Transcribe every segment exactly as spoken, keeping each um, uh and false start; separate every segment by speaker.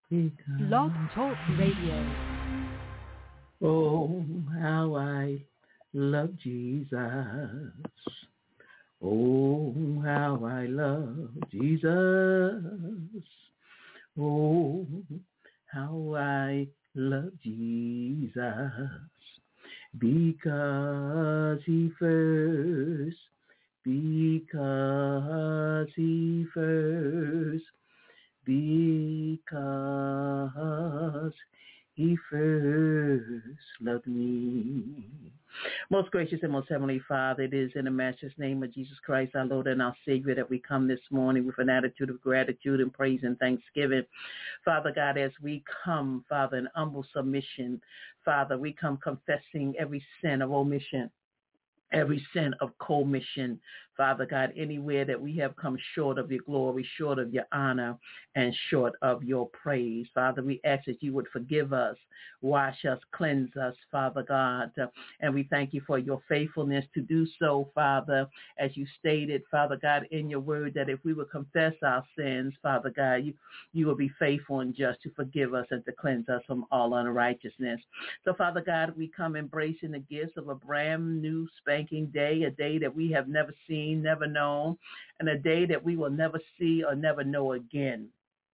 Speaker 1: Blog Talk Radio.
Speaker 2: Oh, how I love Jesus. Oh, how I love Jesus. Oh, how I love Jesus. Because he first, because he first, because he first loved me. Most gracious and most heavenly Father, it is in the matchless name of Jesus Christ, our Lord and our Savior, that we come this morning with an attitude of gratitude and praise and thanksgiving. Father God, as we come, Father, in humble submission, Father, we come confessing every sin of omission, every sin of commission, Father God, anywhere that we have come short of your glory, short of your honor, and short of your praise. Father, we ask that you would forgive us, wash us, cleanse us, Father God, uh, and we thank you for your faithfulness to do so, Father, as you stated, Father God, in your word, that if we would confess our sins, Father God, you, you will be faithful and just to forgive us and to cleanse us from all unrighteousness. So, Father God, we come embracing the gifts of a brand new spanking day, a day that we have never seen, never known, and a day that we will never see or never know again.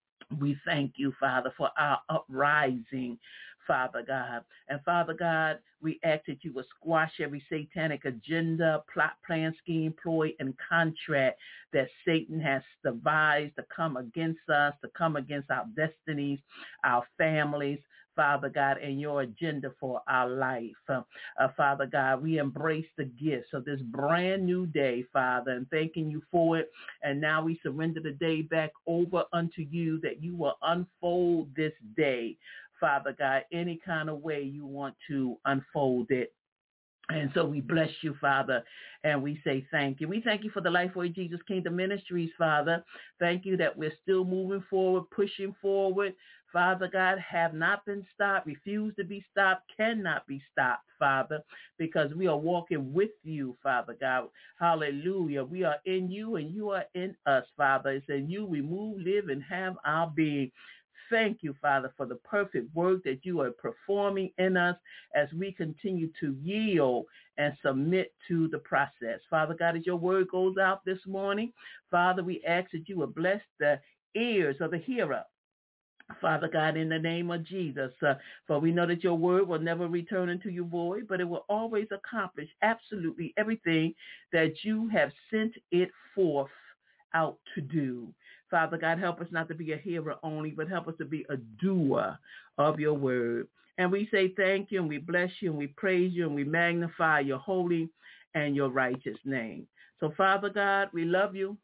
Speaker 2: We thank you, Father, for our uprising, Father God. And Father God, we ask that you will squash every satanic agenda, plot, plan, scheme, ploy, and contract that Satan has devised to come against us, to come against our destinies, our families, Father God, and your agenda for our life. Uh, uh, Father God, we embrace the gifts of this brand new day, Father, and thanking you for it. And now we surrender the day back over unto you, that you will unfold this day, Father God, any kind of way you want to unfold it. And so we bless you, Father, and we say thank you. We thank you for the Lifeway Jesus Kingdom Ministries, Father. Thank you that we're still moving forward, pushing forward. Father God, have not been stopped, refuse to be stopped, cannot be stopped, Father, because we are walking with you, Father God. Hallelujah. We are in you and you are in us, Father. It's in you we move, live, and have our being. Thank you, Father, for the perfect work that you are performing in us as we continue to yield and submit to the process. Father God, as your word goes out this morning, Father, we ask that you will bless the ears of the hearer. Father God, in the name of Jesus, uh, for we know that your word will never return into your void, but it will always accomplish absolutely everything that you have sent it forth out to do. Father God, help us not to be a hearer only, but help us to be a doer of your word. And we say thank you, and we bless you, and we praise you, and we magnify your holy and your righteous name. So, Father God, we love you,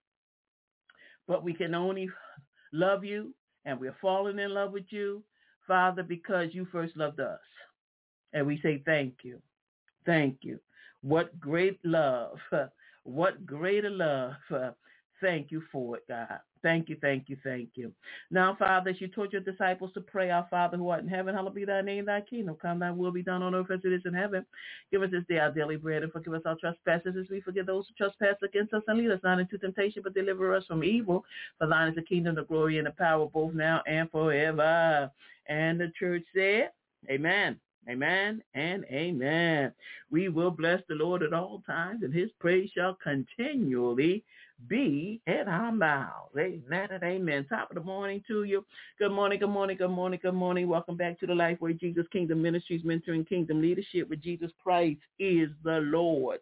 Speaker 2: but we can only love you, and we're falling in love with you, Father, because you first loved us. And we say thank you. Thank you. What great love. What greater love. Thank you for it, God. Thank you, thank you, thank you. Now, Father, as you taught your disciples to pray, our Father who art in heaven, hallowed be thy name, thy kingdom come, thy will be done on earth as it is in heaven. Give us this day our daily bread, and forgive us our trespasses as we forgive those who trespass against us, and lead us not into temptation, but deliver us from evil. For thine is the kingdom, the glory, and the power, both now and forever. And the church said, amen. Amen and amen. We will bless the Lord at all times, and his praise shall continually be in our mouths. Amen and amen. Top of the morning to you. Good morning, good morning, good morning, good morning. Welcome back to the Lifeway Jesus Kingdom Ministries, mentoring kingdom leadership with Jesus Christ is the Lord.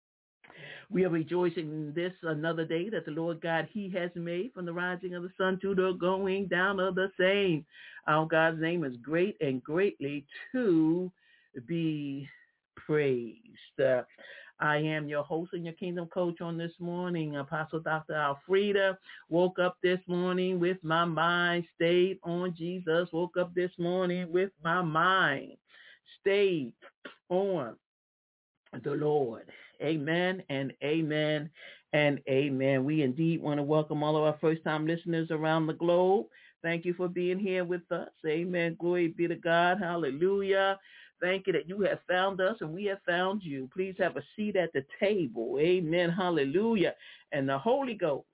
Speaker 2: We are rejoicing in this another day that the Lord God, he has made, from the rising of the sun to the going down of the same. Our God's name is great and greatly to be praised. Uh, I am your host and your kingdom coach on this morning, Apostle Doctor Alfreda. Woke up this morning with my mind stayed on Jesus. Woke up this morning with my mind stayed on the Lord. Amen and amen and amen. We indeed want to welcome all of our first-time listeners around the globe. Thank you for being here with us. Amen. Glory be to God. Hallelujah. Thank you that you have found us and we have found you. Please have a seat at the table. Amen. Hallelujah. And the Holy Ghost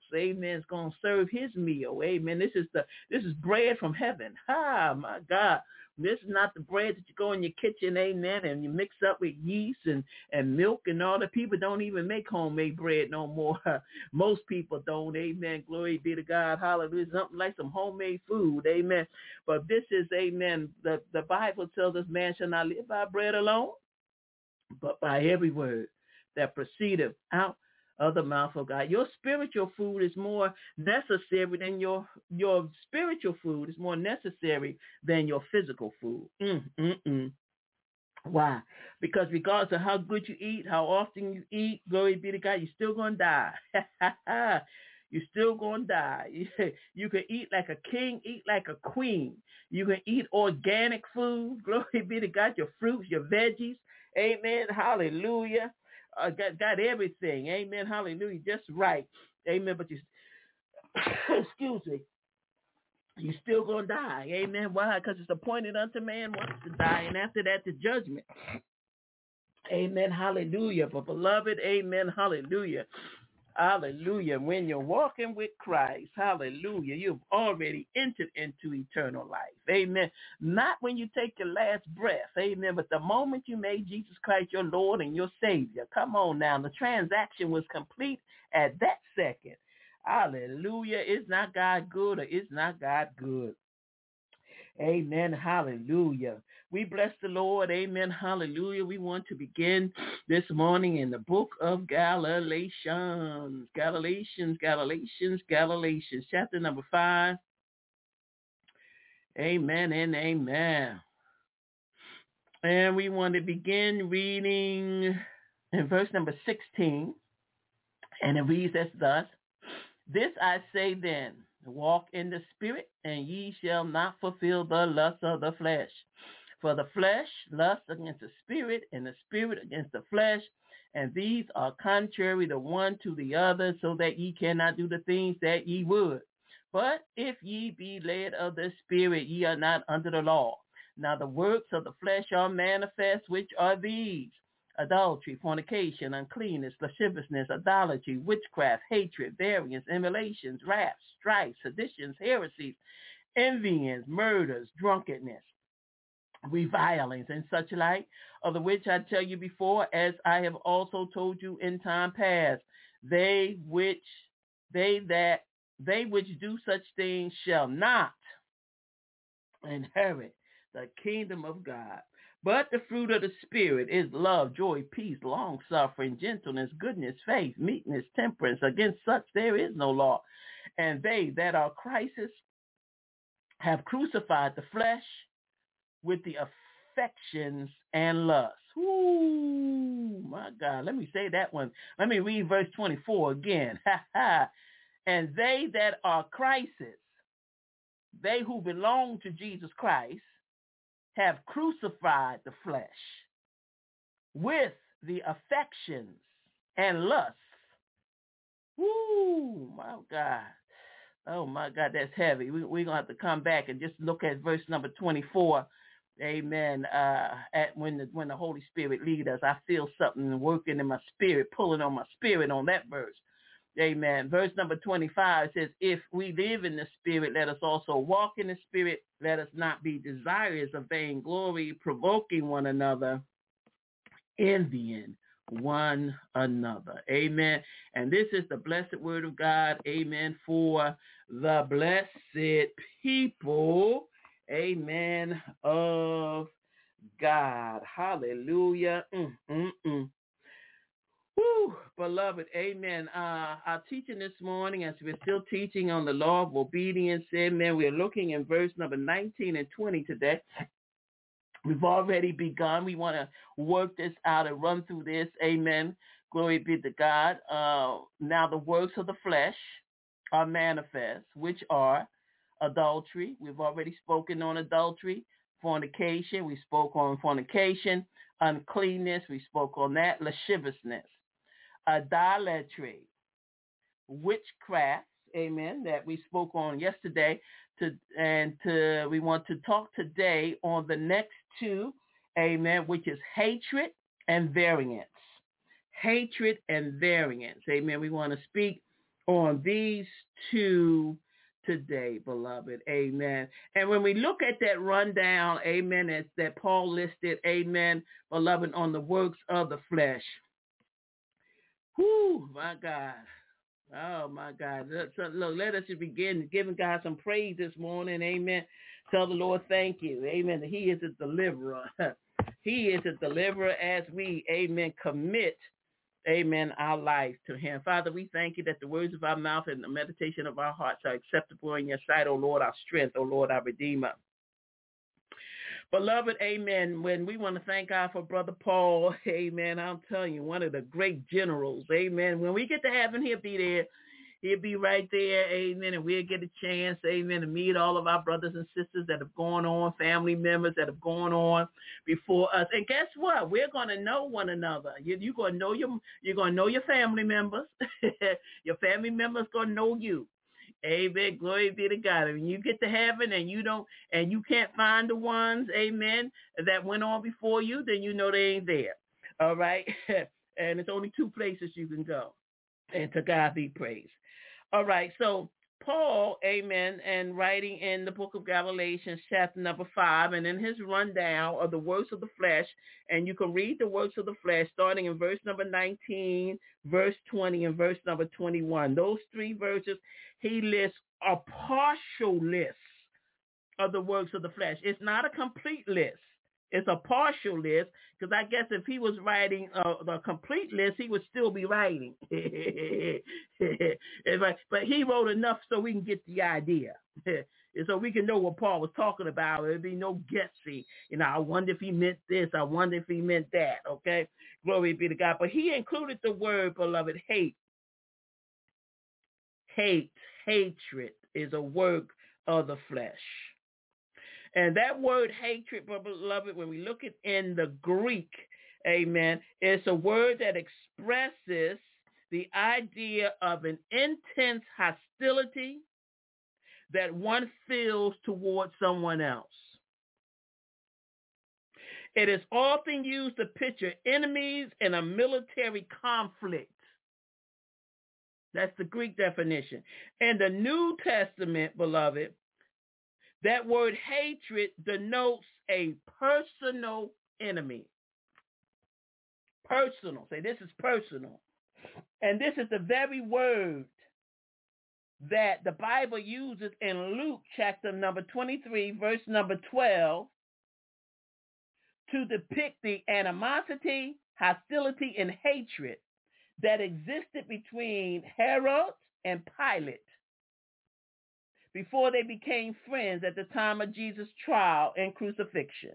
Speaker 2: amen, is going to serve his meal. Amen. This is the this is bread from heaven. Ah, my God. This is not the bread that you go in your kitchen, amen, and you mix up with yeast and, and milk and all the people don't even make homemade bread no more. Most people don't, amen. Glory be to God. Hallelujah. Something like some homemade food, amen. But this is, amen, the, the Bible tells us man shall not live by bread alone, but by every word that proceedeth out of the mouth of God. Your spiritual food is more necessary than your your spiritual food is more necessary than your physical food. Mm, mm, mm. Why? Because regardless of how good you eat, how often you eat, glory be to God, you're still going to die. You're still going to die. You can eat like a king, eat like a queen. You can eat organic food, glory be to God, your fruits, your veggies. Amen. Hallelujah. Uh, got, got everything. Amen. Hallelujah. Just right. Amen. But you, excuse me, you're still going to die. Amen. Why? Because it's appointed unto man once to die, and after that, the judgment. Amen. Hallelujah. But beloved, amen. Hallelujah. Hallelujah. When you're walking with Christ, hallelujah, you've already entered into eternal life. Amen. Not when you take your last breath. Amen. But the moment you made Jesus Christ your Lord and your Savior. Come on now. The transaction was complete at that second. Hallelujah. Is not God good or is not God good? Amen. Hallelujah. We bless the Lord. Amen. Hallelujah. We want to begin this morning in the book of Galatians. Galatians, Galatians, Galatians, chapter number five. Amen and amen. And we want to begin reading in verse number sixteen. And it reads as thus: This I say then, walk in the spirit, and ye shall not fulfill the lust of the flesh. For the flesh lusts against the spirit, and the spirit against the flesh, and these are contrary the one to the other, so that ye cannot do the things that ye would. But if ye be led of the spirit, ye are not under the law. Now the works of the flesh are manifest, which are these: adultery, fornication, uncleanness, lasciviousness, idolatry, witchcraft, hatred, variance, emulations, wrath, strife, seditions, heresies, envyings, murders, drunkenness, revilings, and such like, of the which I tell you before, as I have also told you in time past, they which they that they which do such things shall not inherit the kingdom of God. But the fruit of the Spirit is love, joy, peace, long-suffering, gentleness, goodness, faith, meekness, temperance. Against such there is no law. And they that are Christ's have crucified the flesh with the affections and lusts. Ooh, my God. Let me say that one. Let me read verse twenty-four again. And they that are Christ's, they who belong to Jesus Christ, have crucified the flesh with the affections and lusts. Woo, my God. Oh, my God, that's heavy. We, we're going to have to come back and just look at verse number twenty-four. Amen. Uh, at when the, when the Holy Spirit leads us, I feel something working in my spirit, pulling on my spirit on that verse. Amen. Verse number twenty-five says, if we live in the Spirit, let us also walk in the Spirit. Let us not be desirous of vainglory, provoking one another, envying one another. Amen. And this is the blessed word of God. Amen. For the blessed people. Amen. Of God. Hallelujah. Mm, mm, mm. Woo, beloved, amen. Uh, our teaching this morning, as we're still teaching on the law of obedience, amen, we're looking in verse number nineteen and twenty today. We've already begun. We want to work this out and run through this, amen. Glory be to God. Uh, now the works of the flesh are manifest, which are adultery. We've already spoken on adultery. Fornication, we spoke on fornication. Uncleanness, we spoke on that. Lasciviousness. Idolatry, witchcraft, amen, that we spoke on yesterday, to and to, we want to talk today on the next two, amen, which is hatred and variance. Hatred and variance, amen. We want to speak on these two today, beloved. Amen. And when we look at that rundown, amen, that, that Paul listed, amen, beloved, on the works of the flesh. Whoo, my God. Oh, my God. Look, look, let us begin giving God some praise this morning. Amen. Tell the Lord thank you. Amen. He is a deliverer. He is a deliverer as we, amen, commit, amen, our life to him. Father, we thank you that the words of our mouth and the meditation of our hearts are acceptable in your sight, O Lord, our strength, O Lord, our Redeemer. Beloved, amen, when we want to thank God for Brother Paul, amen, I'm telling you, one of the great generals, amen. When we get to heaven, he'll be there. He'll be right there, amen, and we'll get a chance, amen, to meet all of our brothers and sisters that have gone on, family members that have gone on before us. And guess what? We're going to know one another. You, you're going to know your, you're going to know your family members. Your family members going to know you. Amen. Glory be to God. When you get to heaven and you don't, and you can't find the ones, amen, that went on before you, then you know they ain't there. All right. And it's only two places you can go. And to God be praised. All right, so Paul, amen, and writing in the book of Galatians, chapter number five, and in his rundown of the works of the flesh, and you can read the works of the flesh starting in verse number nineteen, verse twenty, and verse number twenty-one. Those three verses, he lists a partial list of the works of the flesh. It's not a complete list. It's a partial list, because I guess if he was writing uh, the complete list, he would still be writing. But he wrote enough so we can get the idea. And so we can know what Paul was talking about. There'd be no guessing. You know, I wonder if he meant this. I wonder if he meant that. Okay? Glory be to God. But he included the word, beloved, hate. Hate, hatred is a work of the flesh. And that word hatred, beloved, when we look at in the Greek, amen, it's a word that expresses the idea of an intense hostility that one feels towards someone else. It is often used to picture enemies in a military conflict. That's the Greek definition. In the New Testament, beloved, that word hatred denotes a personal enemy. Personal. Say, this is personal. And this is the very word that the Bible uses in Luke chapter number twenty-three, verse number twelve, to depict the animosity, hostility, and hatred that existed between Herod and Pilate before they became friends at the time of Jesus' trial and crucifixion.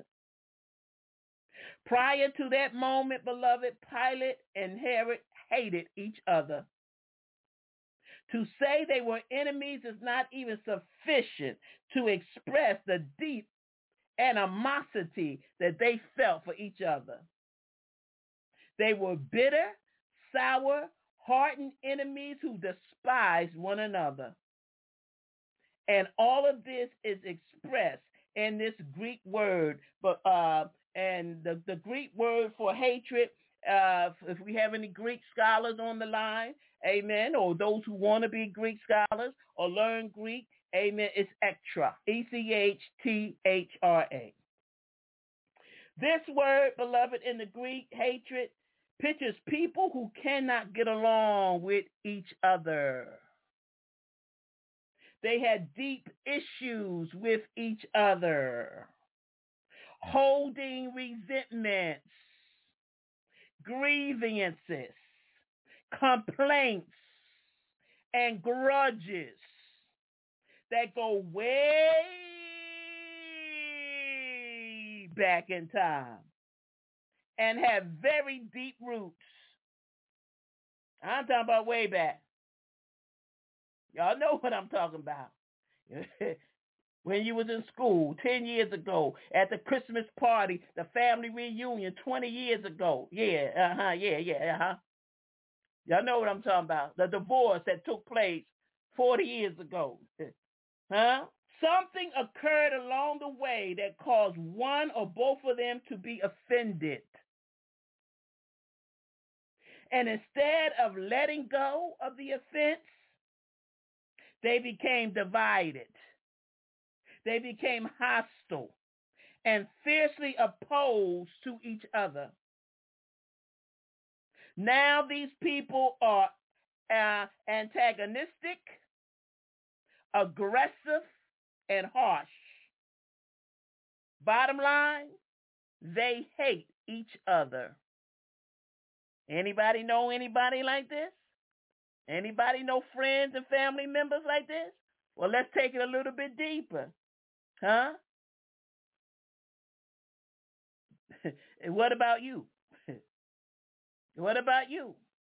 Speaker 2: Prior to that moment, beloved, Pilate and Herod hated each other. To say they were enemies is not even sufficient to express the deep animosity that they felt for each other. They were bitter, sour, hardened enemies who despised one another. And all of this is expressed in this Greek word. But uh, and the, the Greek word for hatred, uh, if we have any Greek scholars on the line, amen, or those who want to be Greek scholars or learn Greek, amen, it's echtra, E C H T H R A. This word, beloved, in the Greek, hatred, pictures people who cannot get along with each other. They had deep issues with each other, holding resentments, grievances, complaints, and grudges that go way back in time and have very deep roots. I'm talking about way back. Y'all know what I'm talking about. When you was in school ten years ago, at the Christmas party, the family reunion twenty years ago. Yeah, uh-huh, yeah, yeah, uh-huh. Y'all know what I'm talking about. The divorce that took place forty years ago. Huh? Something occurred along the way that caused one or both of them to be offended. And instead of letting go of the offense, They became divided. They became hostile and fiercely opposed to each other. Now these people are uh, antagonistic, aggressive, and harsh. Bottom line, they hate each other. Anybody know anybody like this? Anybody know friends and family members like this? Well, let's take it a little bit deeper. Huh? And what about you? What about you?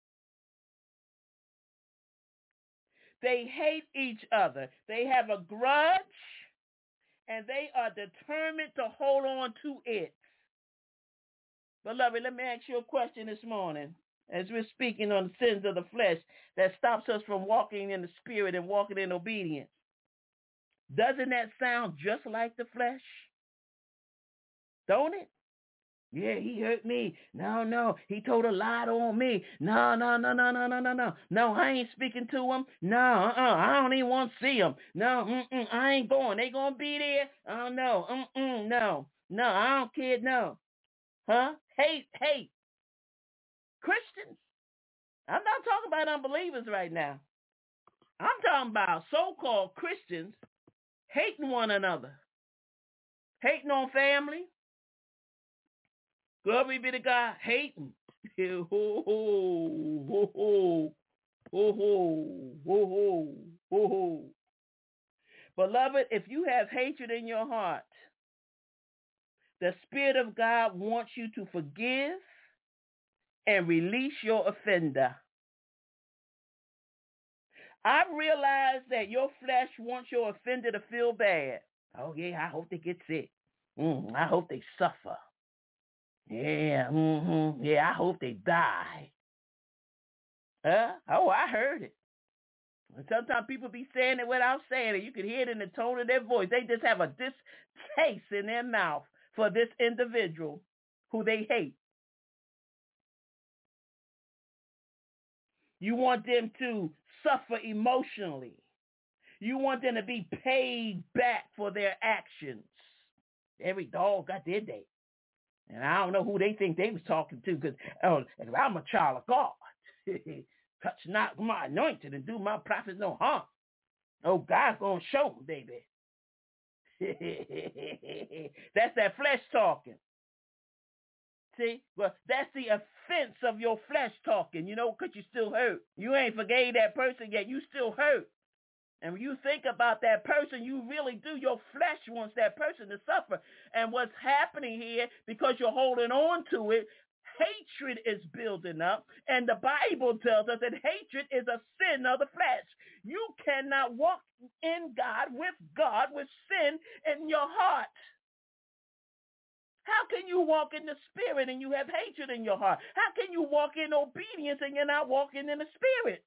Speaker 2: They hate each other. They have a grudge, and they are determined to hold on to it. Beloved, let me ask you a question this morning as we're speaking on the sins of the flesh that stops us from walking in the spirit and walking in obedience. Doesn't that sound just like the flesh? Don't it? Yeah, he hurt me. No, no, he told a lie on me. No, no, no, no, no, no, no, no. No, I ain't speaking to him. No, uh-uh, I don't even want to see him. No, mm-mm, I ain't going. They going to be there? Oh, no, mm-mm, no. No, I don't care, no. Huh? Hate, hate. Christians. I'm not talking about unbelievers right now. I'm talking about so-called Christians hating one another. Hating on family. Glory be to God. Hating. ho, ho, ho, ho, ho, ho, ho, ho, ho. Beloved, if you have hatred in your heart, the Spirit of God wants you to forgive and release your offender. I realize that your flesh wants your offender to feel bad. Oh, yeah, I hope they get sick. Mm, I hope they suffer. Yeah, mm-hmm. Yeah, I hope they die. Huh? Oh, I heard it. And sometimes people be saying it without saying it. You can hear it in the tone of their voice. They just have a distaste in their mouth for this individual who they hate. You want them to suffer emotionally. You want them to be paid back for their actions. Every dog got their day. And I don't know who they think they was talking to, because oh, I'm a child of God. Touch not my anointed and do my prophets no harm. Oh, God's going to show them, baby. That's that flesh talking. See? Well, that's the offense of your flesh talking, you know, because you still hurt. You ain't forgave that person yet. You still hurt. And when you think about that person, you really do. Your flesh wants that person to suffer. And what's happening here, because you're holding on to it, hatred is building up. And the Bible tells us that hatred is a sin of the flesh. You cannot walk in God, with God, with sin in your heart. How can you walk in the spirit and you have hatred in your heart? How can you walk in obedience and you're not walking in the spirit?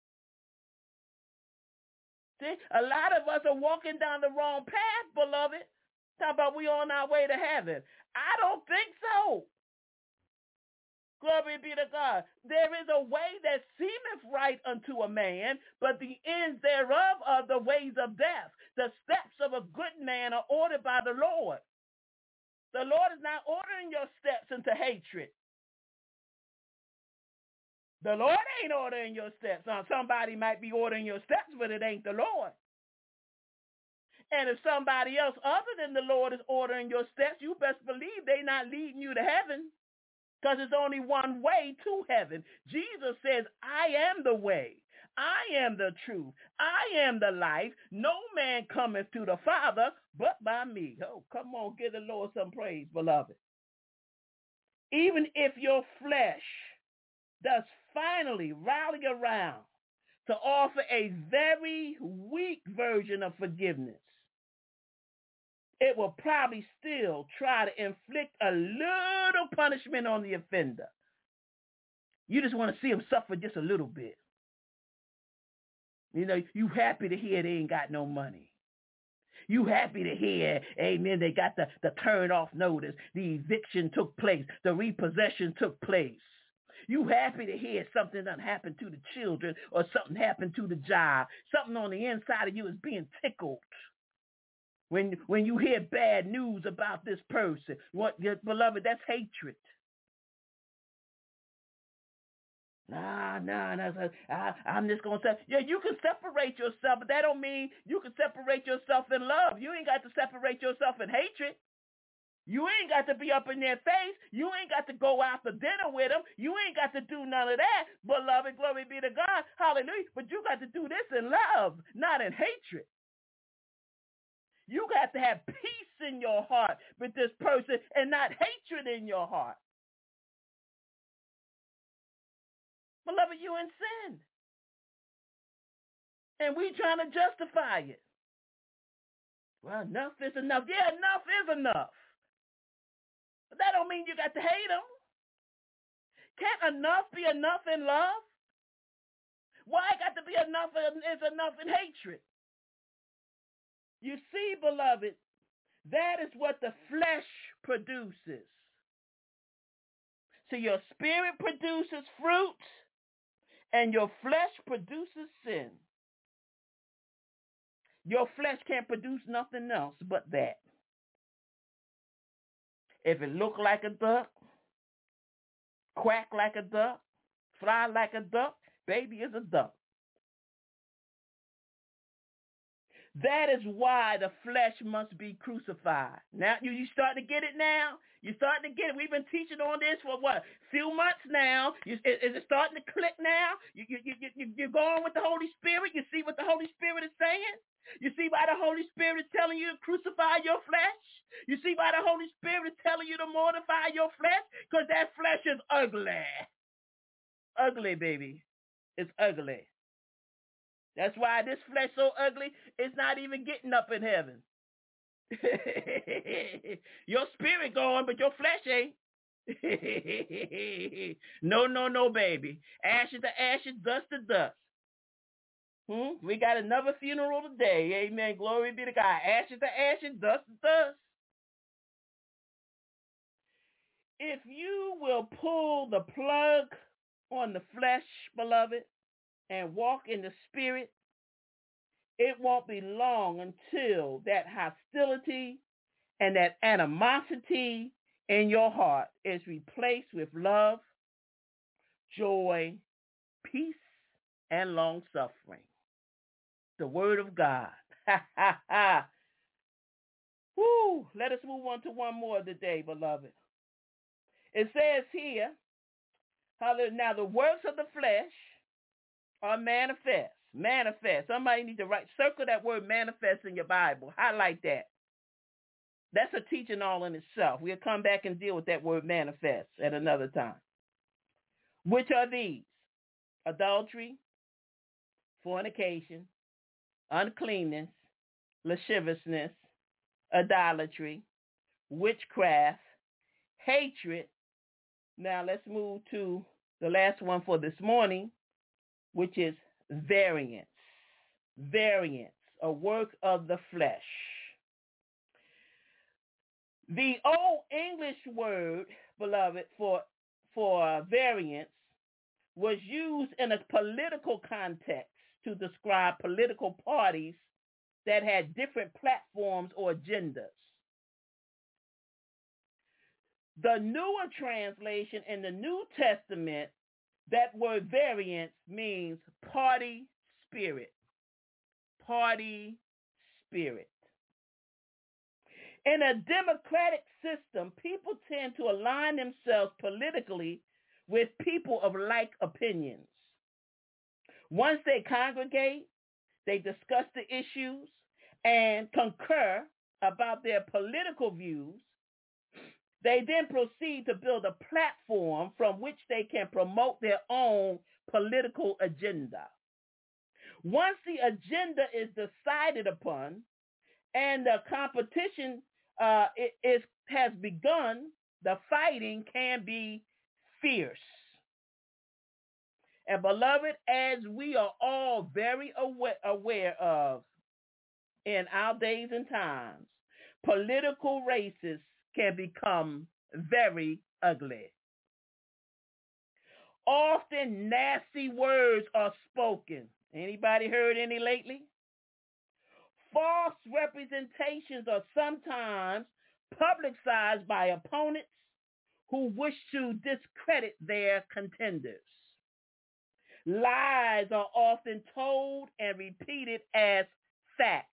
Speaker 2: See, a lot of us are walking down the wrong path, beloved. Talk about we on our way to heaven. I don't think so. Glory be to God. There is a way that seemeth right unto a man, but the ends thereof are the ways of death. The steps of a good man are ordered by the Lord. The Lord is not ordering your steps into hatred. The Lord ain't ordering your steps. Now, somebody might be ordering your steps, but it ain't the Lord. And if somebody else other than the Lord is ordering your steps, you best believe they're not leading you to heaven, because there's only one way to heaven. Jesus says, I am the way. I am the truth. I am the life. No man cometh to the Father but by me. Oh, come on, give the Lord some praise, beloved. Even if your flesh does finally rally around to offer a very weak version of forgiveness, it will probably still try to inflict a little punishment on the offender. You just want to see him suffer just a little bit. You know, you happy to hear they ain't got no money. You happy to hear, amen, they got the, the turn off notice. The eviction took place. The repossession took place. You happy to hear something done happened to the children or something happened to the job. Something on the inside of you is being tickled. When when you hear bad news about this person, what, beloved, that's hatred. Nah, nah, nah. I, I'm just going to say, yeah, you can separate yourself, but that don't mean you can separate yourself in love. You ain't got to separate yourself in hatred. You ain't got to be up in their face. You ain't got to go out to dinner with them. You ain't got to do none of that. Beloved, glory be to God. Hallelujah. But you got to do this in love, not in hatred. You got to have peace in your heart with this person and not hatred in your heart. Beloved, you in sin. And we trying to justify it. Well, enough is enough. Yeah, enough is enough. But that don't mean you got to hate them. Can't enough be enough in love? Why got to be enough is enough in hatred? You see, beloved, that is what the flesh produces. So your spirit produces fruit, and your flesh produces sin. Your flesh can't produce nothing else but that. If it look like a duck, quack like a duck, fly like a duck, baby is a duck. That is why the flesh must be crucified. Now, you, you start to get it now? You starting to get it. We've been teaching on this for what? Few months now. You, is, is it starting to click now? You, you, you, you, you're going with the Holy Spirit. You see what the Holy Spirit is saying? You see why the Holy Spirit is telling you to crucify your flesh? You see why the Holy Spirit is telling you to mortify your flesh? Because that flesh is ugly. Ugly, baby. It's ugly. That's why this flesh so ugly, it's not even getting up in heaven. Your spirit going, but your flesh ain't. No, no, no, baby. Ashes to ashes, dust to dust. Hmm? We got another funeral today. Amen. Glory be to God. Ashes to ashes, dust to dust. If you will pull the plug on the flesh, beloved, and walk in the spirit, it won't be long until that hostility and that animosity in your heart is replaced with love, joy, peace, and long-suffering. The word of God. Ha, ha, ha. Woo. Let us move on to one more today, beloved. It says here, hallelujah, now the works of the flesh are manifest. Manifest. Somebody needs to write, circle that word manifest in your Bible. Highlight that. That's a teaching all in itself. We'll come back and deal with that word manifest at another time. Which are these? Adultery, fornication, uncleanness, lasciviousness, idolatry, witchcraft, hatred. Now let's move to the last one for this morning, which is variance. Variance, a work of the flesh. The old English word, beloved, for, for variance was used in a political context to describe political parties that had different platforms or agendas. The newer translation in the New Testament, that word variance means party spirit. Party spirit. In a democratic system, people tend to align themselves politically with people of like opinions. Once they congregate, they discuss the issues and concur about their political views. They then proceed to build a platform from which they can promote their own political agenda. Once the agenda is decided upon and the competition uh, is, has begun, the fighting can be fierce. And beloved, as we are all very aware, aware of in our days and times, political races can become very ugly. often nasty words are spoken. Anybody heard any lately? False representations are sometimes publicized by opponents who wish to discredit their contenders. Lies are often told and repeated as facts.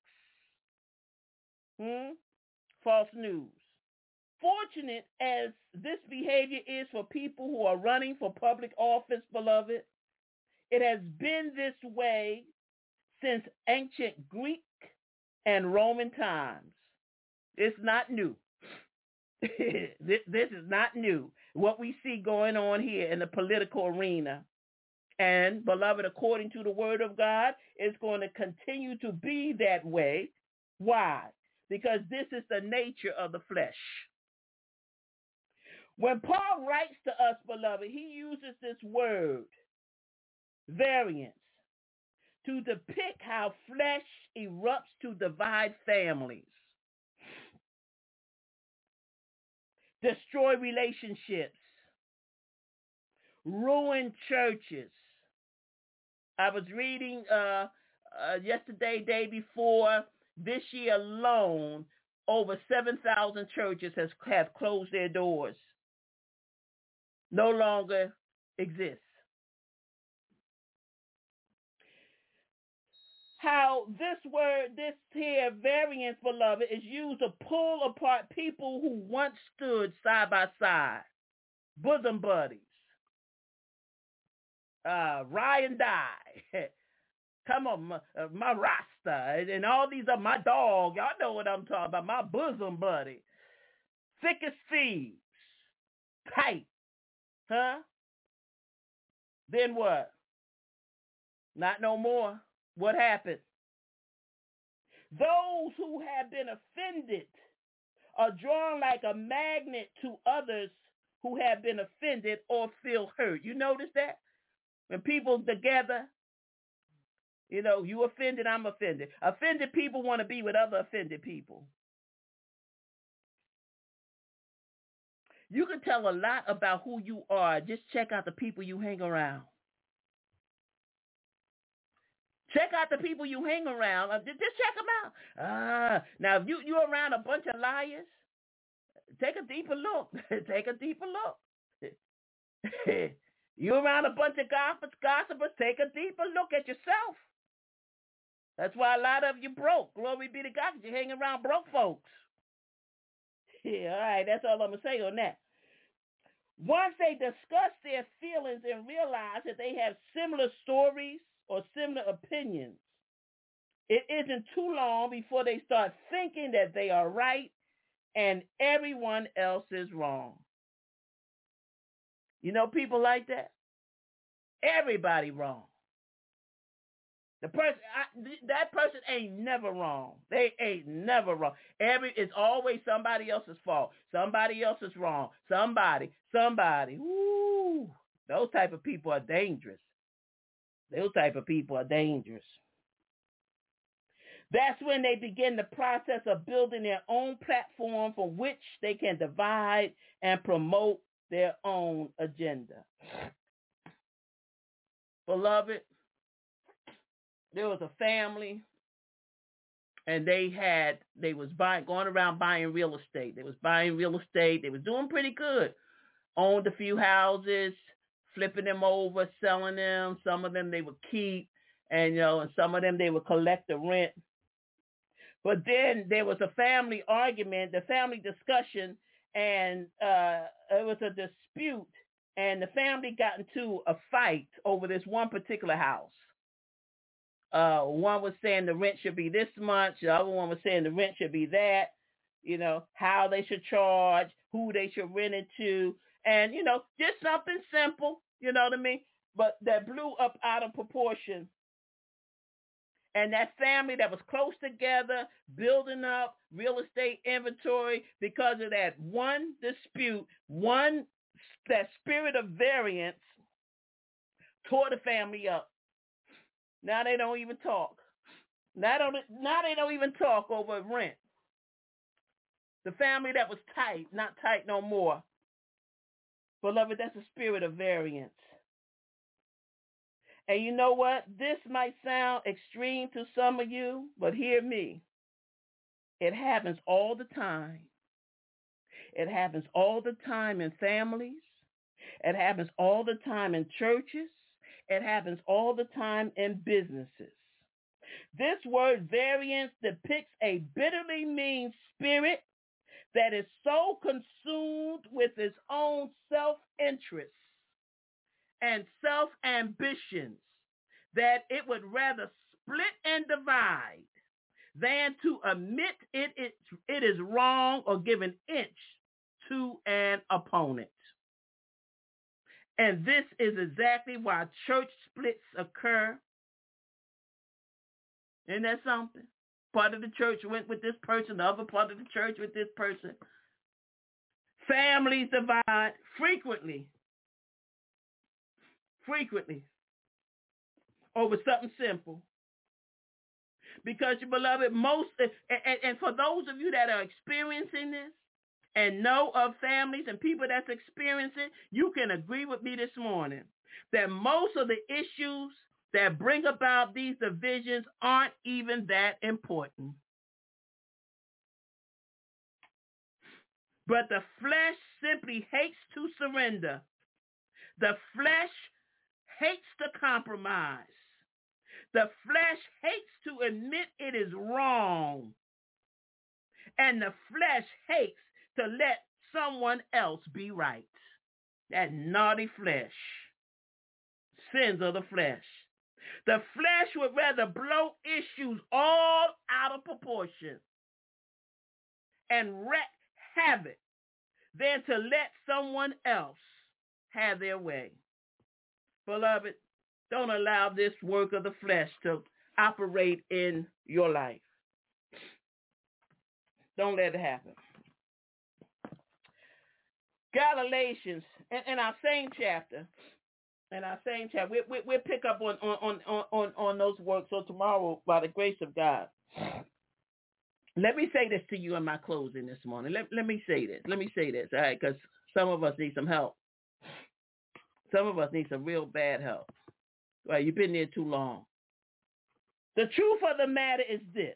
Speaker 2: Hmm? False news. Fortunate as this behavior is for people who are running for public office, beloved, it has been this way since ancient Greek and Roman times. It's not new. this, this is not new. What we see going on here in the political arena. And, beloved, according to the word of God, it's going to continue to be that way. Why? Because this is the nature of the flesh. When Paul writes to us, beloved, he uses this word, variance, to depict how flesh erupts to divide families, destroy relationships, ruin churches. I was reading uh, uh, yesterday, day before, this year alone, over seven thousand churches has, have closed their doors, no longer exist. How this word, this here variance, beloved, is used to pull apart people who once stood side by side, bosom buddies, uh, ride and die. Come on, my, uh, my Rasta, and, and all these are my dog. Y'all know what I'm talking about, my bosom buddy. Thick as thieves, tight, huh? Then what? Not no more. What happened? Those who have been offended are drawn like a magnet to others who have been offended or feel hurt. You notice that? When people together, you know, you offended, I'm offended. Offended people want to be with other offended people. You can tell a lot about who you are. Just check out the people you hang around. Check out the people you hang around. Just check them out. Ah, now, if you, you're around a bunch of liars, take a deeper look. Take a deeper look. You're around a bunch of gossips, gossipers, take a deeper look at yourself. That's why a lot of you broke. Glory be to God, you hang around broke folks. Yeah, all right, that's all I'm going to say on that. Once they discuss their feelings and realize that they have similar stories or similar opinions, it isn't too long before they start thinking that they are right and everyone else is wrong. You know people like that? Everybody wrong. The person, I, that person ain't never wrong. They ain't never wrong. Every it's always somebody else's fault. Somebody else is wrong. Somebody, somebody. Ooh, those type of people are dangerous. Those type of people are dangerous. That's when they begin the process of building their own platform for which they can divide and promote their own agenda. Beloved, there was a family, and they had they was buying going around buying real estate. They was buying real estate. They was doing pretty good. Owned a few houses, flipping them over, selling them. Some of them they would keep, and you know, and some of them they would collect the rent. But then there was a family argument, the family discussion, and uh, it was a dispute, and the family got into a fight over this one particular house. Uh, one was saying the rent should be this much. The other one was saying the rent should be that, you know, how they should charge, who they should rent it to. And, you know, just something simple, you know what I mean? But that blew up out of proportion. And that family that was close together, building up real estate inventory because of that one dispute, one, that spirit of variance tore the family up. Now they don't even talk. Now, don't, now they don't even talk over rent. The family that was tight, not tight no more. Beloved, that's a spirit of variance. And you know what? This might sound extreme to some of you, but hear me. It happens all the time. It happens all the time in families. It happens all the time in churches. It happens all the time in businesses. This word variance depicts a bitterly mean spirit that is so consumed with its own self-interest and self-ambitions that it would rather split and divide than to admit it, it, it is wrong or give an inch to an opponent. And this is exactly why church splits occur. Isn't that something? Part of the church went with this person, the other part of the church with this person. Families divide frequently, frequently, over something simple. Because, you beloved, most, and, and, and for those of you that are experiencing this and know of families and people that's experiencing, you can agree with me this morning that most of the issues that bring about these divisions aren't even that important. But the flesh simply hates to surrender. The flesh hates to compromise. The flesh hates to admit it is wrong. And the flesh hates to let someone else be right. That naughty flesh. Sins of the flesh. The flesh would rather blow issues all out of proportion and wreak havoc than to let someone else have their way. Beloved, don't allow this work of the flesh to operate in your life. Don't let it happen. Galatians, in, in our same chapter, in our same chapter, we, we, we'll pick up on, on, on, on, on those works. So tomorrow, by the grace of God, let me say this to you in my closing this morning. Let, let me say this. Let me say this, all right, because some of us need some help. Some of us need some real bad help. Right, you've been there too long. The truth of the matter is this.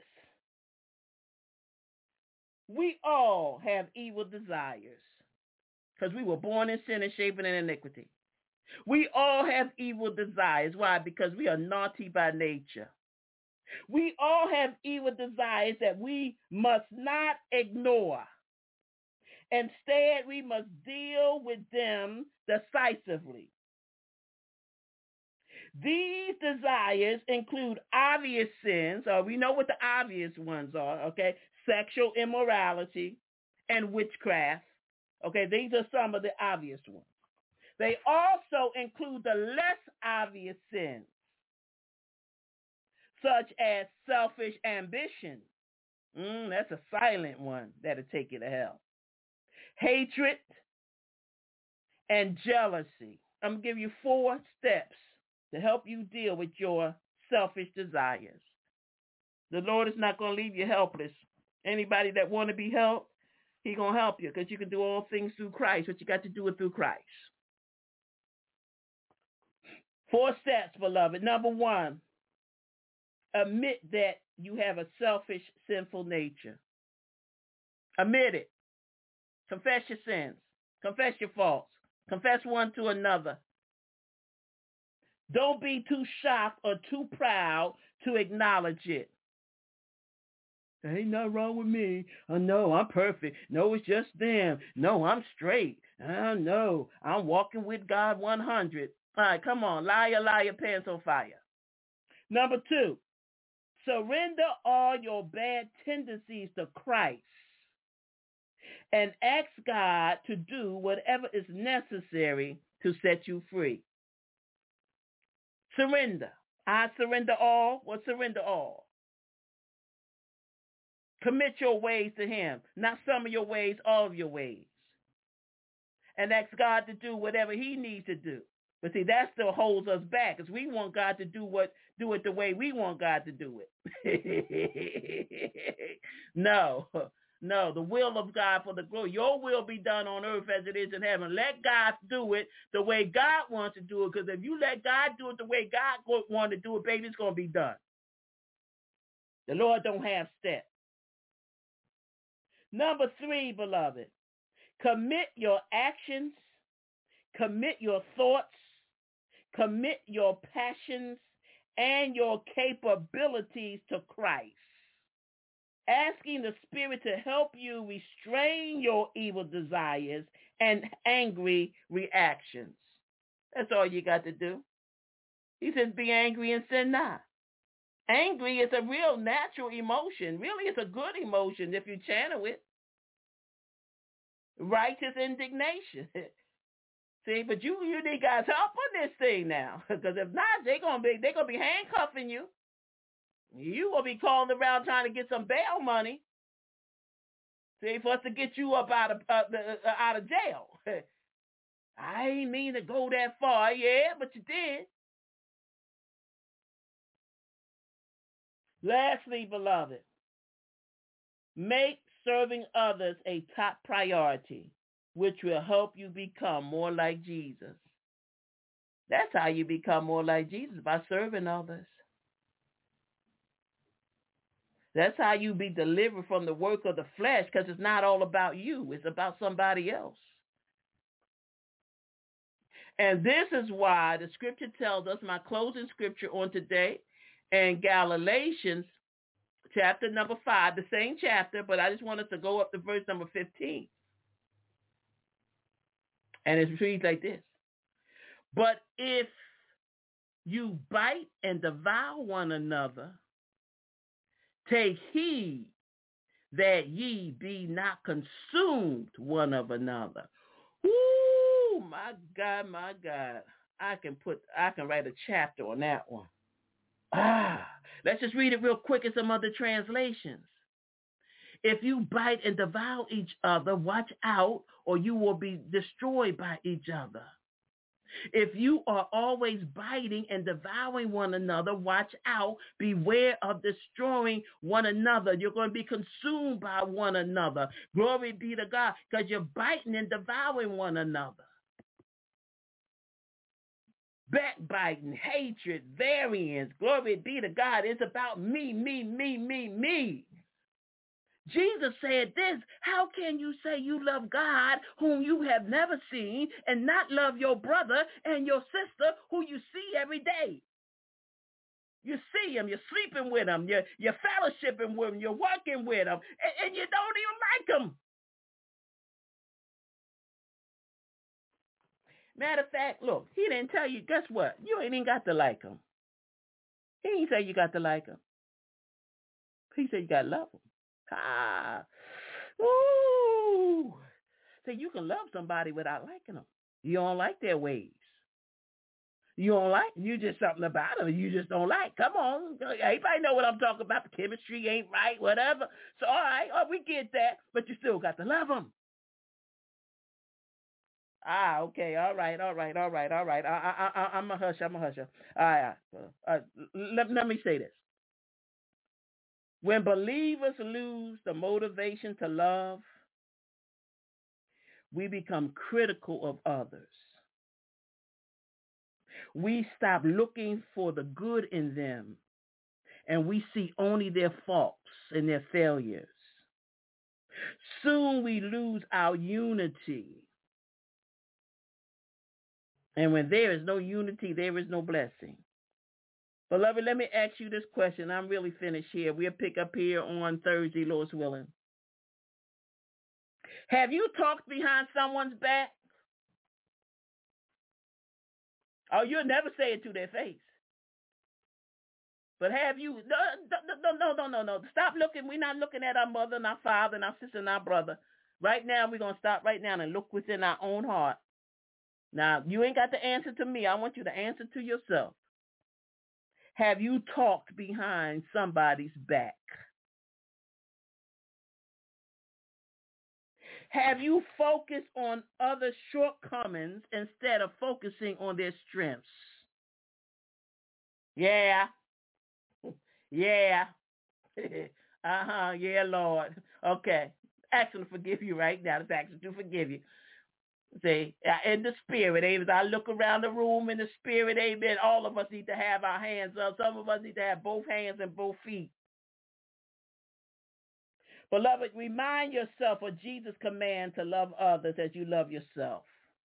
Speaker 2: We all have evil desires because we were born in sin and shapen in iniquity. We all have evil desires. Why? Because we are naughty by nature. We all have evil desires that we must not ignore. Instead, we must deal with them decisively. These desires include obvious sins, or we know what the obvious ones are, okay? Sexual immorality and witchcraft. Okay, these are some of the obvious ones. They also include the less obvious sins, such as selfish ambition. Mm, that's a silent one that'll take you to hell. Hatred and jealousy. I'm going to give you four steps to help you deal with your selfish desires. The Lord is not going to leave you helpless. Anybody that want to be helped, He's going to help you because you can do all things through Christ, but you got to do it through Christ. Four steps, beloved. Number one, admit that you have a selfish, sinful nature. Admit it. Confess your sins. Confess your faults. Confess one to another. Don't be too shocked or too proud to acknowledge it. There ain't nothing wrong with me. Oh, no, I'm perfect. No, it's just them. No, I'm straight. Oh, no, I'm walking with God one hundred. All right, come on. Liar, liar, pants on fire. Number two, surrender all your bad tendencies to Christ and ask God to do whatever is necessary to set you free. Surrender. I surrender all. Well, surrender all. Commit your ways to Him. Not some of your ways, all of your ways. And ask God to do whatever He needs to do. But see, that still holds us back because we want God to do what do it the way we want God to do it. No. No, the will of God for the glory. Your will be done on earth as it is in heaven. Let God do it the way God wants to do it, because if you let God do it the way God wants to do it, baby, it's going to be done. The Lord don't have steps. Number three, beloved, commit your actions, commit your thoughts, commit your passions and your capabilities to Christ. Asking the Spirit to help you restrain your evil desires and angry reactions. That's all you got to do. He says, be angry and sin not. Angry is a real natural emotion. Really, it's a good emotion if you channel it. Righteous indignation. See, but you you need God's help on this thing now, because if not, they're gonna be they're gonna be handcuffing you. You gonna be calling around trying to get some bail money. See, for us to get you up out of uh, uh, out of jail. I ain't mean to go that far, yeah, but you did. Lastly, beloved, make serving others a top priority, which will help you become more like Jesus. That's how you become more like Jesus, by serving others. That's how you be delivered from the work of the flesh, because it's not all about you. It's about somebody else. And this is why the scripture tells us, my closing scripture on today, in Galatians chapter number five, the same chapter, but I just want us to go up to verse number fifteen. And it reads like this. But if you bite and devour one another, take heed that ye be not consumed one of another. Ooh, my God, my God. I can put, I can write a chapter on that one. Ah, let's just read it real quick in some other translations. If you bite and devour each other, watch out, or you will be destroyed by each other. If you are always biting and devouring one another, watch out. Beware of destroying one another. You're going to be consumed by one another. Glory be to God, because you're biting and devouring one another. Backbiting, hatred, variance, glory be to God. It's about me, me, me, me, me. Jesus said this, how can you say you love God whom you have never seen and not love your brother and your sister who you see every day? You see him, you're sleeping with him, you're, you're fellowshipping with him, you're working with him, and, and you don't even like him. Matter of fact, look, he didn't tell you, guess what? You ain't even got to like him. He didn't say you got to like him. He said you got to love him. Ah, ooh. So you can love somebody without liking them. You don't like their ways. You don't like, you just something about them you just don't like. Come on. Everybody know what I'm talking about. The chemistry ain't right, whatever. So, all right, oh, we get that, but you still got to love them. Ah, okay, all right, all right, all right, all right. I, I, I, I'm a hush, I'm a hush. All right, uh, let, let me say this. When believers lose the motivation to love, we become critical of others. We stop looking for the good in them, and we see only their faults and their failures. Soon we lose our unity. And when there is no unity, there is no blessing. Beloved, let me ask you this question. I'm really finished here. We'll pick up here on Thursday, Lord's willing. Have you talked behind someone's back? Oh, you'll never say it to their face. But have you, no, no, no, no, no, no. Stop looking. We're not looking at our mother and our father and our sister and our brother. Right now, we're going to stop right now and look within our own heart. Now, you ain't got the answer to me. I want you to answer to yourself. Have you talked behind somebody's back? Have you focused on other shortcomings instead of focusing on their strengths? Yeah. Yeah. uh-huh. Yeah, Lord. Okay. ask him to forgive you right now. Just ask him to forgive you. Say, in the spirit, amen. I look around the room in the spirit, amen. All of us need to have our hands up. Some of us need to have both hands and both feet. Beloved, remind yourself of Jesus' command to love others as you love yourself.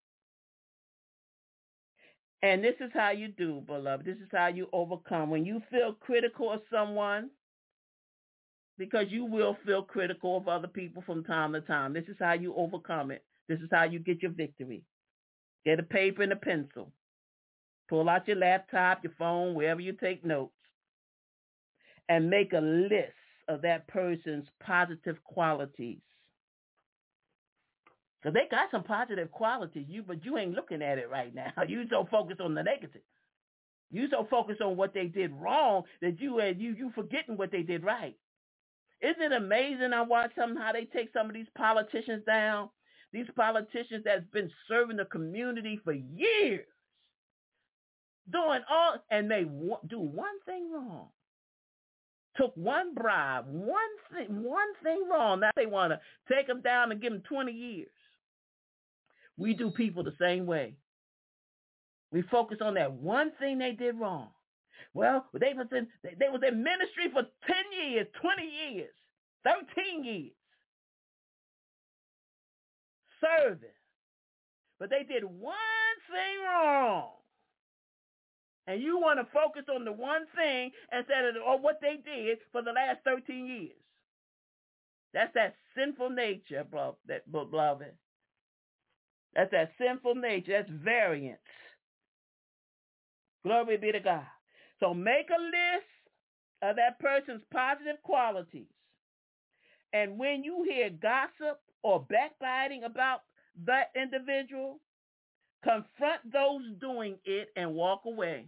Speaker 2: And this is how you do, beloved. This is how you overcome. When you feel critical of someone, because you will feel critical of other people from time to time, this is how you overcome it. This is how you get your victory. Get a paper and a pencil. Pull out your laptop, your phone, wherever you take notes, and make a list of that person's positive qualities. Because they got some positive qualities, you, but you ain't looking at it right now. You so focused on the negative. You so focused on what they did wrong that you uh, you you forgetting what they did right. Isn't it amazing? I watch some how they take some of these politicians down. These politicians that's been serving the community for years, doing all, and they w- do one thing wrong. Took one bribe, one thing, one thing wrong. Now they want to take them down and give them twenty years. We do people the same way. We focus on that one thing they did wrong. Well, they was in they, they was in ministry for ten years, twenty years, thirteen years, serving. But they did one thing wrong. And you want to focus on the one thing instead of or what they did for the last thirteen years. That's that sinful nature, bro, that beloved. That's that sinful nature. That's variance. Glory be to God. So make a list of that person's positive qualities. And when you hear gossip or backbiting about that individual, confront those doing it and walk away.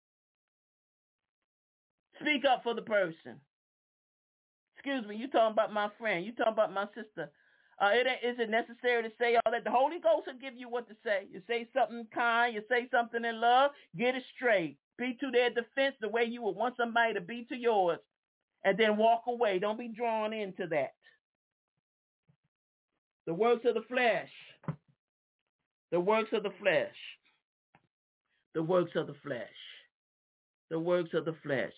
Speaker 2: Speak up for the person. Excuse me, you talking about my friend. You talking about my sister. Uh, it isn't necessary to say all that. The Holy Ghost will give you what to say. You say something kind. You say something in love. Get it straight. Be to their defense the way you would want somebody to be to yours. And then walk away. Don't be drawn into that. The works of the flesh. The works of the flesh. The works of the flesh. The works of the flesh.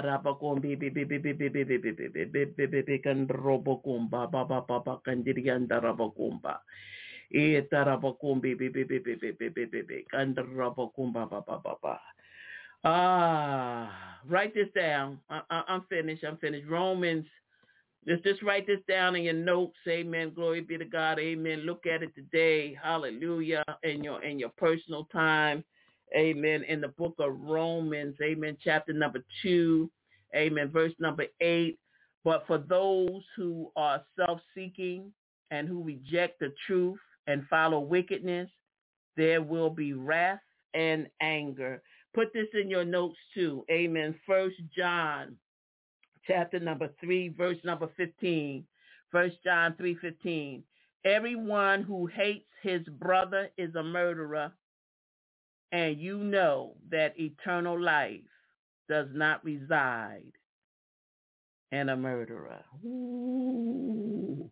Speaker 2: Ah, write this down. I, I, I'm finished. I'm finished. Romans. Just, just write this down in your notes. Amen. Glory be to God. Amen. Look at it today. Hallelujah. In your in your personal time. Amen. In the book of Romans. Amen. Chapter number two. Amen. Verse number eight. But for those who are self-seeking and who reject the truth and follow wickedness, there will be wrath and anger. Put this in your notes too. Amen. First John. Chapter number three, verse number fifteen. First John three fifteen. Everyone who hates his brother is a murderer, and you know that eternal life does not reside in a murderer. Ooh.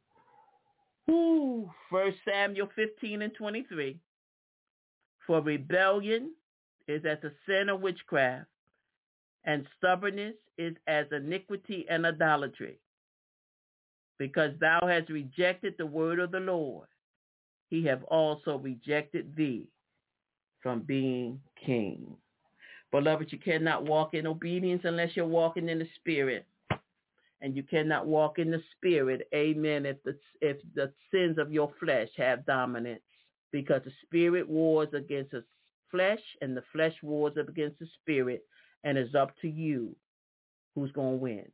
Speaker 2: Ooh. First Samuel fifteen and twenty-three. For rebellion is as the sin of witchcraft, and stubbornness is as iniquity and idolatry. Because thou hast rejected the word of the Lord, he have also rejected thee from being king. Beloved, you cannot walk in obedience unless you're walking in the spirit. And you cannot walk in the spirit, amen, if the, if the sins of your flesh have dominance. Because the spirit wars against the flesh, and the flesh wars against the spirit. And it's up to you who's going to win.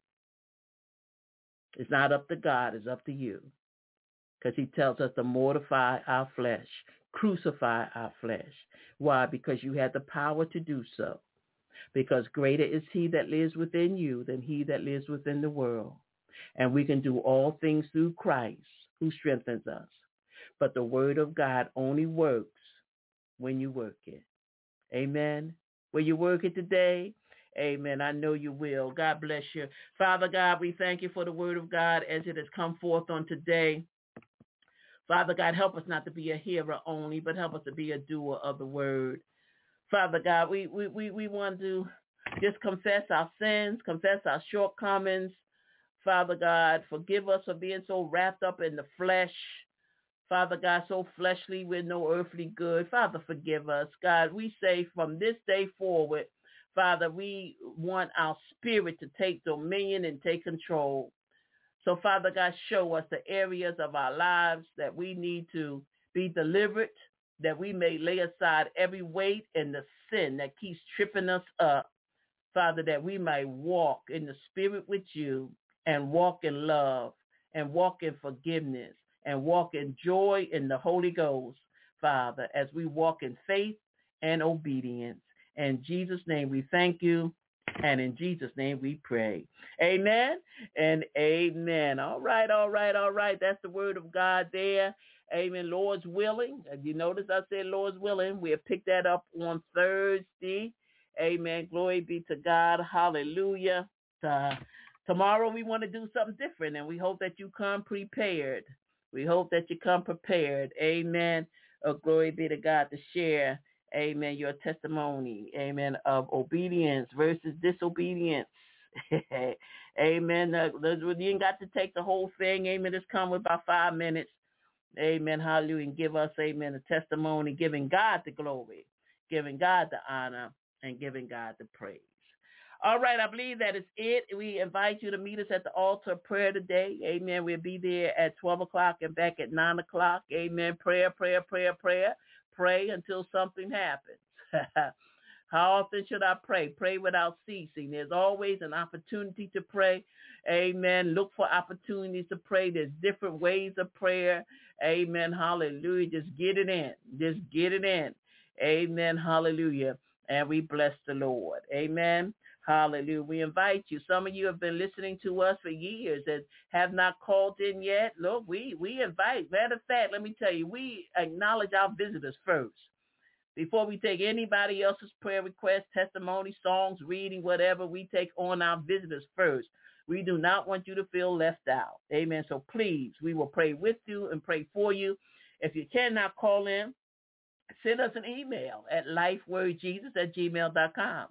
Speaker 2: It's not up to God. It's up to you. Because he tells us to mortify our flesh, crucify our flesh. Why? Because you have the power to do so. Because greater is he that lives within you than he that lives within the world. And we can do all things through Christ who strengthens us. But the word of God only works when you work it. Amen. Will you work it today? Amen. I know you will. God bless you. Father God, we thank you for the word of God as it has come forth on today. Father God, help us not to be a hearer only, but help us to be a doer of the word. Father God, we, we, we, we want to just confess our sins, confess our shortcomings. Father God, forgive us for being so wrapped up in the flesh. Father God, so fleshly with no earthly good. Father, forgive us. God, we say from this day forward, Father, we want our spirit to take dominion and take control. So, Father God, show us the areas of our lives that we need to be delivered, that we may lay aside every weight and the sin that keeps tripping us up. Father, that we might walk in the spirit with you and walk in love and walk in forgiveness and walk in joy in the Holy Ghost, Father, as we walk in faith and obedience. In Jesus' name we thank you, and in Jesus' name we pray. Amen and amen. All right, all right, all right. That's the word of God there. Amen. Lord's willing. If you notice I said Lord's willing, we'll pick that up on Thursday. Amen. Glory be to God. Hallelujah. Uh, tomorrow we want to do something different, and we hope that you come prepared. We hope that you come prepared. Amen. Oh, glory be to God, to share, amen, your testimony, amen, of obedience versus disobedience. Amen. Uh, you ain't got to take the whole thing. Amen. Just come with about five minutes. Amen. Hallelujah. And give us, amen, a testimony, giving God the glory, giving God the honor, and giving God the praise. All right, I believe that is it. We invite you to meet us at the altar of prayer today. Amen. We'll be there at twelve o'clock and back at nine o'clock. Amen. Prayer, prayer, prayer, prayer. Pray until something happens. How often should I pray? Pray without ceasing. There's always an opportunity to pray. Amen. Look for opportunities to pray. There's different ways of prayer. Amen. Hallelujah. Just get it in. Just get it in. Amen. Hallelujah. And we bless the Lord. Amen. Hallelujah. We invite you. Some of you have been listening to us for years and have not called in yet. Look, we, we invite. Matter of fact, let me tell you, we acknowledge our visitors first. Before we take anybody else's prayer requests, testimony, songs, reading, whatever, we take on our visitors first. We do not want you to feel left out. Amen. So please, we will pray with you and pray for you. If you cannot call in, send us an email at lifewordjesus at gmail dot com.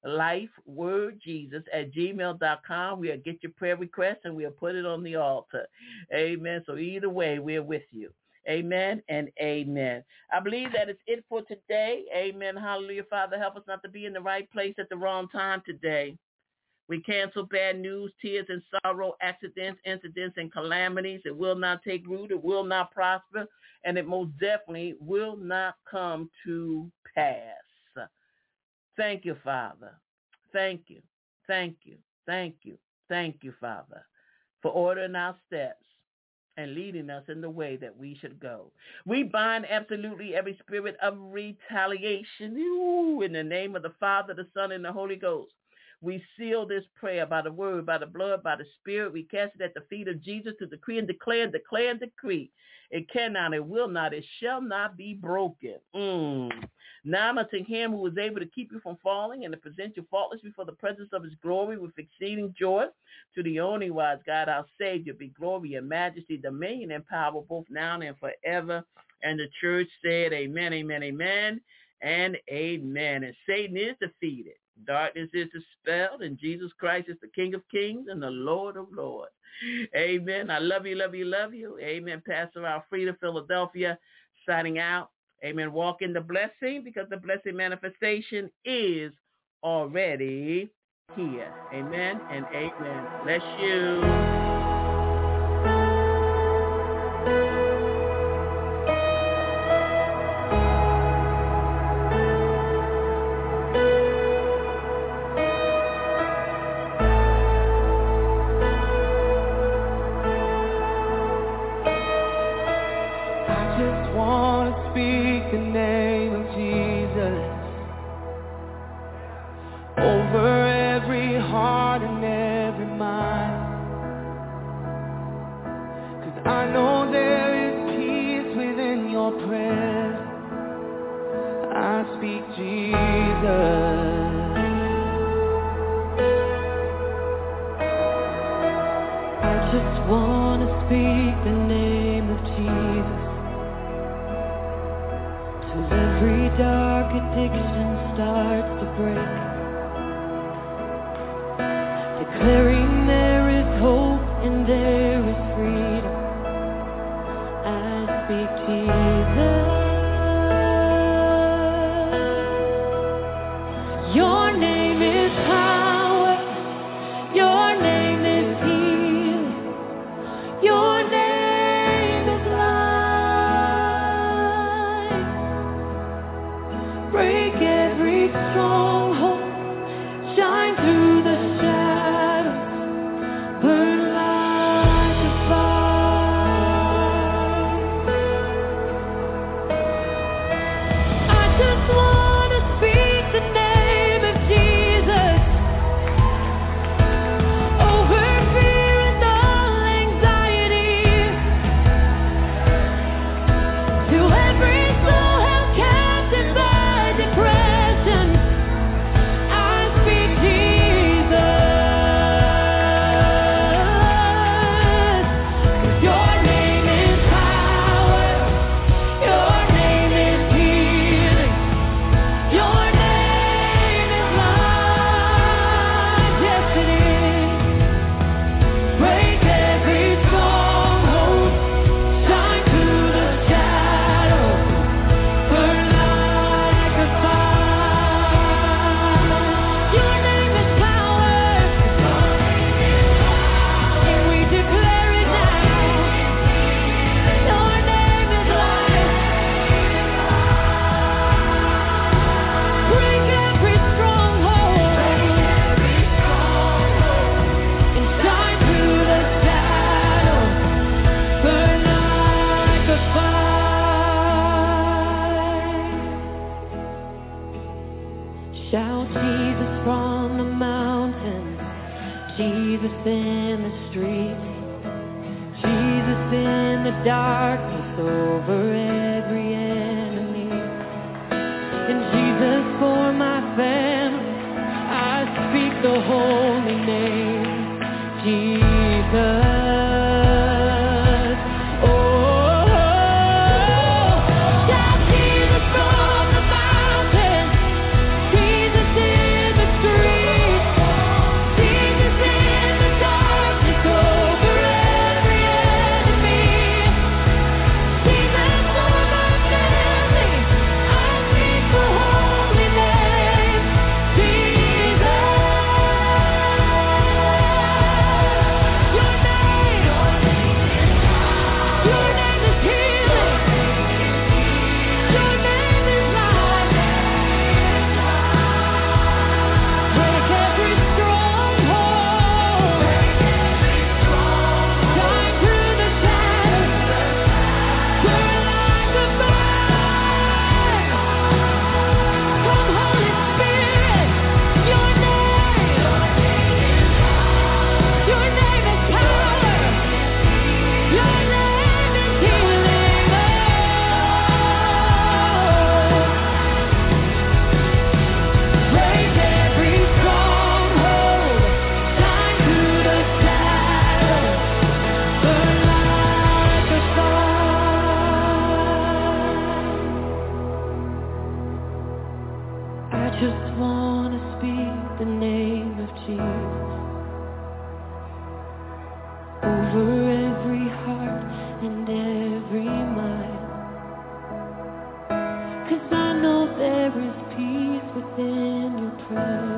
Speaker 2: lifewordjesus at gmail dot com. We'll get your prayer request and we'll put it on the altar. Amen. So either way, we're with you. Amen and amen. I believe that is it for today. Amen. Hallelujah. Father, help us not to be in the right place at the wrong time today. We cancel bad news, tears, and sorrow, accidents, incidents, and calamities. It will not take root. It will not prosper. And it most definitely will not come to pass. Thank you, Father. Thank you. Thank you. Thank you. Thank you, Father, for ordering our steps and leading us in the way that we should go. We bind absolutely every spirit of retaliation. Ooh, in the name of the Father, the Son, and the Holy Ghost. We seal this prayer by the word, by the blood, by the spirit. We cast it at the feet of Jesus to decree and declare and declare and decree. It cannot, it will not, it shall not be broken. Mm. Now unto him who is able to keep you from falling and to present you faultless before the presence of his glory with exceeding joy, to the only wise God, our Savior, be glory and majesty, dominion and power, both now and forever. And the church said, amen, amen, amen, and amen. And Satan is defeated. Darkness is dispelled, and Jesus Christ is the King of kings and the Lord of lords. Amen. I love you, love you, love you. Amen. Pastor Alfreda, Philadelphia, signing out. Amen. Walk in the blessing because the blessing manifestation is already here. Amen and amen. Bless you.
Speaker 3: Speak the name of Jesus over every heart and every mind, 'cause I know there is peace within your presence. I speak Jesus. I just want to speak the name of Jesus till every dark addiction starts to break. Declaring there is hope and there is freedom. I speak Jesus. Your name is power. Your name is healing. Your name is life. Break every stronghold. Shine through the shadows. Burn like a fire. I just want to speak the name of Jesus over fear and all anxiety. To every soul held captive by depression, I speak Jesus. 'Cause your name is power. Your name is healing. Your name is life. Yes, it is. Break every stronghold. Shine through the shadows. Burn like a fire. Your name is power. And we declare it now. Your name is life. Break every stronghold. And shine through the shadows. Burn like a fire. Shout Jesus from the mountains, Jesus in the streets, Jesus in the darkness over every enemy, and Jesus for my family. I speak the holy name, Jesus. Oh, shout Jesus from the mountains, Jesus in the streets, Jesus in the darkness over every enemy, Jesus for my family. I speak the holy name, Jesus. Your name, your name is healing. Your name is life. Break every stronghold. Shine through the shadows. Burn like a fire. Come, Holy Spirit. Your name, your name is power. Your name is healing. Oh. Break every stronghold. Shine through the shadows. Burn like a fire. I just want to speak the name of Jesus over every heart and every mind. 'Cause I know there is peace within your presence.